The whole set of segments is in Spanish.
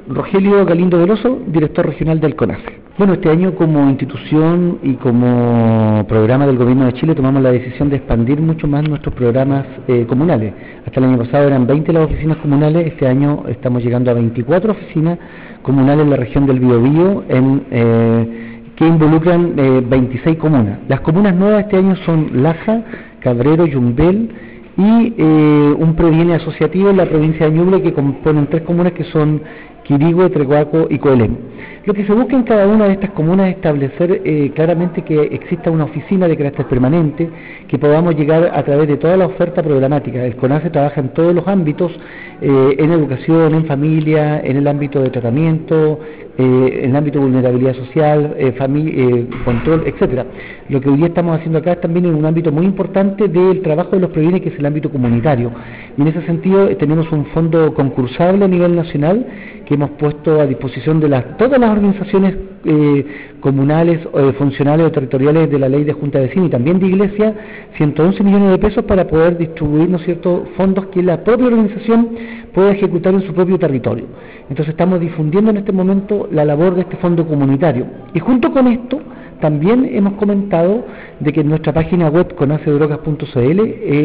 Rogelio Galindo Veloso, director regional del CONACE. Bueno, este año como institución y como programa del Gobierno de Chile tomamos la decisión de expandir mucho más nuestros programas comunales. Hasta el año pasado eran 20 las oficinas comunales, este año estamos llegando a 24 oficinas comunales en la región del Biobío, que involucran 26 comunas. Las comunas nuevas este año son Laja, Cabrero, Yumbel y un previene asociativo en la provincia de Ñuble, que componen 3 comunas que son Quirigüe, Treguaco y Coelem. Lo que se busca en cada una de estas comunas es establecer claramente que exista una oficina de carácter permanente, que podamos llegar a través de toda la oferta programática. El CONACE trabaja en todos los ámbitos, en educación, en familia, en el ámbito de tratamiento, en el ámbito de vulnerabilidad social, control, etcétera. Lo que hoy día estamos haciendo acá es también en un ámbito muy importante del trabajo de los previenes, que es el ámbito comunitario. Y en ese sentido tenemos un fondo concursable a nivel nacional que hemos puesto a disposición de todas las organizaciones comunales, funcionales o territoriales de la ley de Junta de Vecinos y también de Iglesia, 111 millones de pesos para poder distribuir, ¿no es cierto?, fondos que la propia organización pueda ejecutar en su propio territorio. Entonces estamos difundiendo en este momento la labor de este fondo comunitario. Y junto con esto también hemos comentado de que en nuestra página web conacedrogas.cl,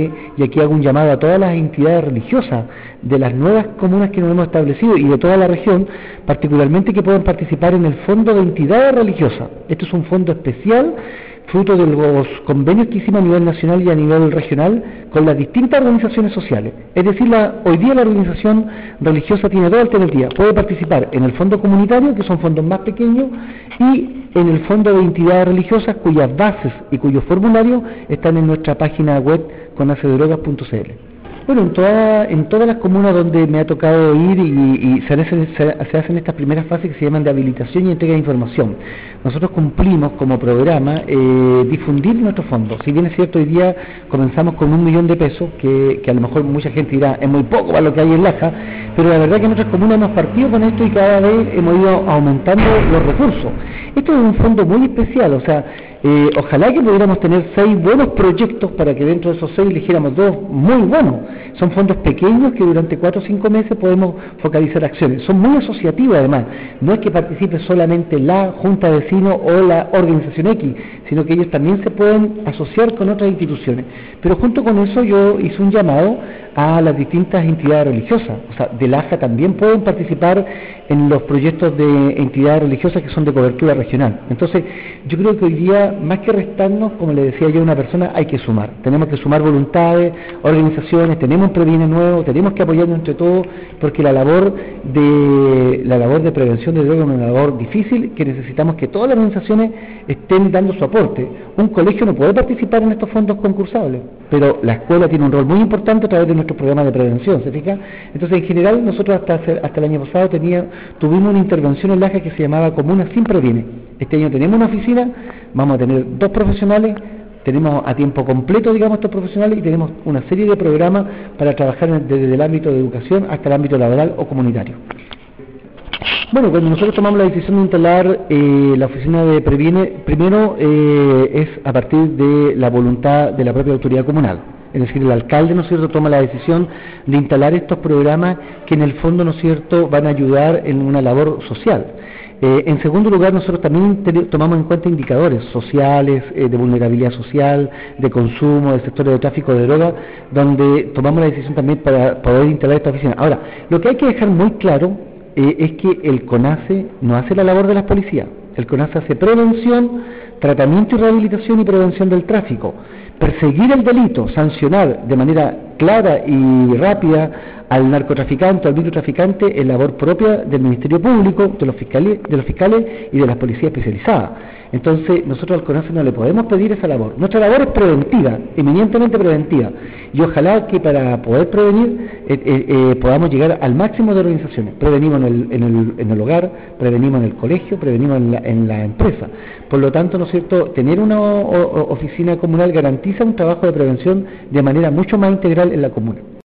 y aquí hago un llamado a todas las entidades religiosas de las nuevas comunas que nos hemos establecido y de toda la región, particularmente que puedan participar en el fondo de entidades religiosas. Este es un fondo especial, fruto de los convenios que hicimos a nivel nacional y a nivel regional con las distintas organizaciones sociales. Es decir, hoy día la organización religiosa tiene dos alternativas: puede participar en el fondo comunitario, que son fondos más pequeños, y en el fondo de entidades religiosas, cuyas bases y cuyos formularios están en nuestra página web conacedrogas.cl. Bueno, en todas las comunas donde me ha tocado ir y se hacen estas primeras fases que se llaman de habilitación y entrega de información. Nosotros cumplimos como programa difundir nuestros fondos. Si bien es cierto, hoy día comenzamos con 1 millón de pesos, que a lo mejor mucha gente dirá es muy poco para lo que hay en Laja, pero la verdad que en otras comunas hemos partido con esto y cada vez hemos ido aumentando los recursos. Esto es un fondo muy especial, o sea, ojalá que pudiéramos tener 6 buenos proyectos para que dentro de esos 6 eligiéramos 2 muy buenos. Son fondos pequeños que durante 4 o 5 meses podemos focalizar acciones. Son muy asociativos además. No es que participe solamente la Junta de Vecinos o la organización X, sino que ellos también se pueden asociar con otras instituciones. Pero junto con eso yo hice un llamado a las distintas entidades religiosas. O sea, de Laja también pueden participar en los proyectos de entidades religiosas que son de cobertura regional. Entonces, yo creo que hoy día, más que restarnos, como le decía yo a una persona, hay que sumar. Tenemos que sumar voluntades, organizaciones, tenemos un previene nuevo, tenemos que apoyarnos entre todos, porque la labor de prevención de drogas es una labor difícil, que necesitamos que todas las organizaciones estén dando su aporte. Un colegio no puede participar en estos fondos concursables, pero la escuela tiene un rol muy importante a través de nuestros programas de prevención, ¿se fija? Entonces, en general, nosotros hasta el año pasado tuvimos una intervención en Laja que se llamaba Comuna sin Previene. Este año tenemos una oficina, vamos a tener 2 profesionales, tenemos a tiempo completo, digamos, estos profesionales, y tenemos una serie de programas para trabajar desde el ámbito de educación hasta el ámbito laboral o comunitario. Bueno, cuando nosotros tomamos la decisión de instalar la oficina de Previene, primero es a partir de la voluntad de la propia autoridad comunal. Es decir, el alcalde, ¿no es cierto?, toma la decisión de instalar estos programas que en el fondo, ¿no es cierto?, van a ayudar en una labor social. En segundo lugar, nosotros también tomamos en cuenta indicadores sociales, de vulnerabilidad social, de consumo, del sector de tráfico de drogas, donde tomamos la decisión también para poder instalar esta oficina. Ahora, lo que hay que dejar muy claro es que el CONACE no hace la labor de las policías. El CONACE hace prevención, tratamiento y rehabilitación y prevención del tráfico. Perseguir el delito, sancionar de manera clara y rápida al narcotraficante, al microtraficante, es labor propia del Ministerio Público, de los fiscales y de las policías especializadas. Entonces, nosotros al CONACE no le podemos pedir esa labor. Nuestra labor es preventiva, eminentemente preventiva. Y ojalá que para poder prevenir podamos llegar al máximo de organizaciones. Prevenimos en el hogar, prevenimos en el colegio, prevenimos en la empresa. Por lo tanto, ¿no es cierto?, tener una oficina comunal garantiza un trabajo de prevención de manera mucho más integral en la comuna.